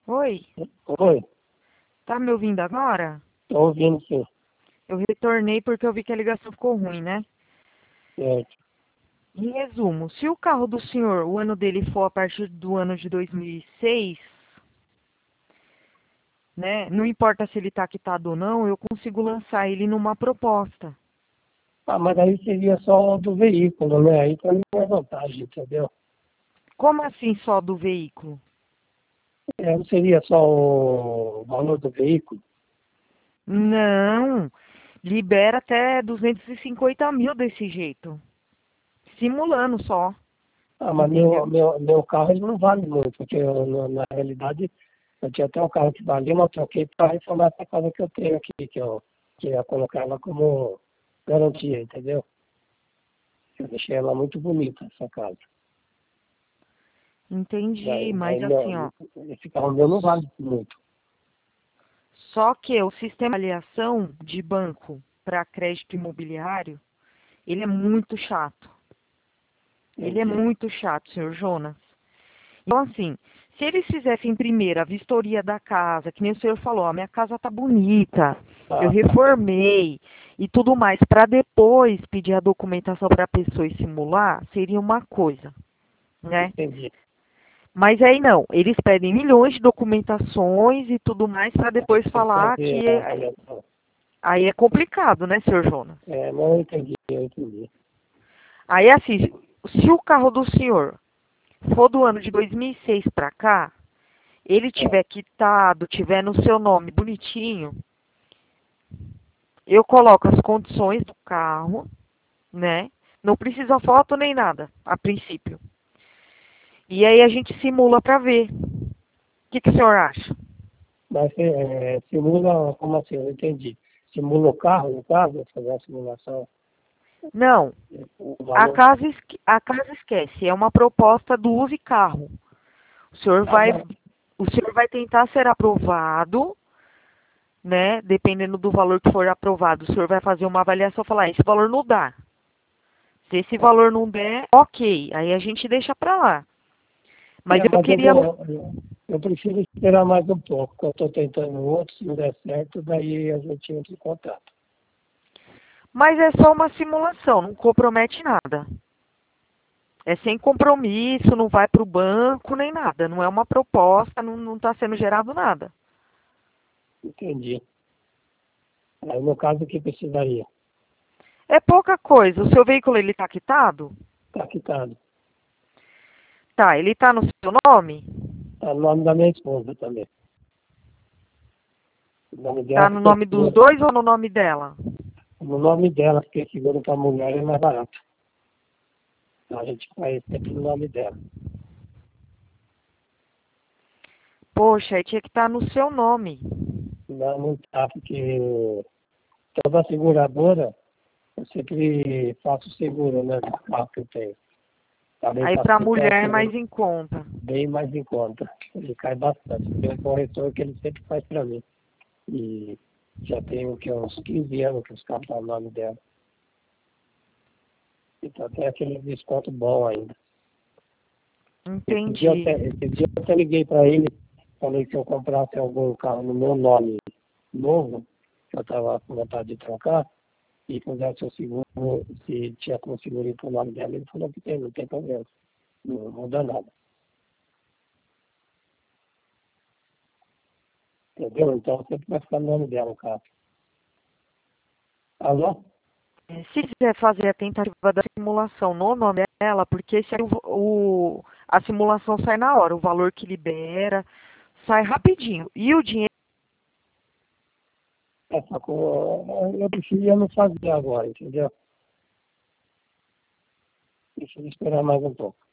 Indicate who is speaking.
Speaker 1: Oi,
Speaker 2: Oi,
Speaker 1: tá me ouvindo agora?
Speaker 2: tô ouvindo sim.
Speaker 1: Eu retornei porque eu vi que a ligação ficou ruim, né?
Speaker 2: Certo.
Speaker 1: Em resumo, se o carro do senhor, o ano dele for a partir do ano de 2006, né? Não importa se ele tá quitado ou não, eu consigo lançar ele numa proposta.
Speaker 2: Ah, mas aí seria só do veículo, né? Aí pra mim é vantagem, entendeu?
Speaker 1: Como assim só do veículo?
Speaker 2: Não seria só o valor do veículo.
Speaker 1: Não, libera até 250 mil desse jeito. Simulando só,
Speaker 2: Ah, mas
Speaker 1: entendeu?
Speaker 2: meu carro ele não vale muito, porque na realidade eu tinha até um carro que valia, mas eu troquei para reformar essa casa que eu tenho aqui, que eu ia colocar ela como garantia, entendeu? Eu deixei ela muito bonita, essa casa.
Speaker 1: Entendi,
Speaker 2: Daí
Speaker 1: mas assim, ó,
Speaker 2: esse carro meu não vale muito.
Speaker 1: só que o sistema de avaliação de banco para crédito imobiliário, ele é muito chato. Ele é
Speaker 2: Entendi.
Speaker 1: muito chato, senhor Jonas. Então, assim, se eles fizessem primeiro a vistoria da casa, que nem o senhor falou, a minha casa tá bonita, eu
Speaker 2: Ah, tá.
Speaker 1: reformei e tudo mais, para depois pedir a documentação para a pessoa e simular, seria uma coisa, né?
Speaker 2: Entendi.
Speaker 1: Mas aí não, eles pedem milhões de documentações e tudo mais para depois
Speaker 2: Tem que
Speaker 1: falar
Speaker 2: fazer
Speaker 1: que
Speaker 2: a avaliação.
Speaker 1: aí é complicado, né, senhor Jonas?
Speaker 2: Não, eu entendi, eu entendi.
Speaker 1: Aí assim, se o carro do senhor for do ano de 2006 para cá, ele
Speaker 2: Tá.
Speaker 1: tiver quitado, tiver no seu nome bonitinho, eu coloco as condições do carro, né? Não precisa foto nem nada, a princípio. E aí a gente simula para ver. O que o senhor acha?
Speaker 2: Mas simula, como assim? Eu não entendi. Simula o carro, no caso, fazer a simulação,
Speaker 1: Não,
Speaker 2: o valor.
Speaker 1: a casa esquece, é uma proposta do use carro. O senhor
Speaker 2: Ah,
Speaker 1: vai,
Speaker 2: mas,
Speaker 1: o senhor vai tentar ser aprovado, né? Dependendo do valor que for aprovado, o senhor vai fazer uma avaliação e falar, esse valor não dá. Se esse valor não der, ok, aí a gente deixa para lá. Mas eu
Speaker 2: mas
Speaker 1: queria.
Speaker 2: eu prefiro esperar mais um pouco, porque eu estou tentando outro, se não der certo, daí a gente entra em contato.
Speaker 1: Mas é só uma simulação, não compromete nada. É sem compromisso, não vai para o banco nem nada. Não é uma proposta, não está sendo gerado nada.
Speaker 2: Entendi. Aí, no caso, o que precisaria?
Speaker 1: É pouca coisa. O seu veículo ele está quitado?
Speaker 2: Está quitado.
Speaker 1: Tá, ele está no seu nome?
Speaker 2: Está no nome da minha esposa também. O nome
Speaker 1: Está
Speaker 2: dela,
Speaker 1: no
Speaker 2: porque
Speaker 1: nome dos dois ou no nome dela?
Speaker 2: no nome dela, porque seguro para mulher é mais barato. Então a gente faz sempre no nome dela.
Speaker 1: Poxa, aí tinha que estar no seu nome.
Speaker 2: Não, não tá, porque toda seguradora, eu sempre faço seguro, né, do carro que eu tenho. Também
Speaker 1: Aí
Speaker 2: faço
Speaker 1: para
Speaker 2: até o
Speaker 1: mulher é mais
Speaker 2: seguro
Speaker 1: em conta.
Speaker 2: bem mais em conta. Ele cai bastante. Tem um corretor que ele sempre faz para mim. E já tem o que, uns 15 anos que os carros estão no nome dela. Então tem aquele desconto bom ainda.
Speaker 1: Entendi.
Speaker 2: Esse dia eu até liguei para ele, falei que se eu comprasse algum carro no meu nome novo, que eu estava com vontade de trocar, e pusesse o seguro, se tinha como seguro ir para o nome dela, ele falou que tem, não tem problema. Não muda nada. Entendeu? Então sempre vai ficar no nome dela o carro. Alô?
Speaker 1: Se quiser fazer a tentativa da simulação no nome dela, porque se a simulação sai na hora, o valor que libera sai rapidinho. E o dinheiro.
Speaker 2: Só que eu preferia não fazer agora, entendeu? Prefiro esperar mais um pouco.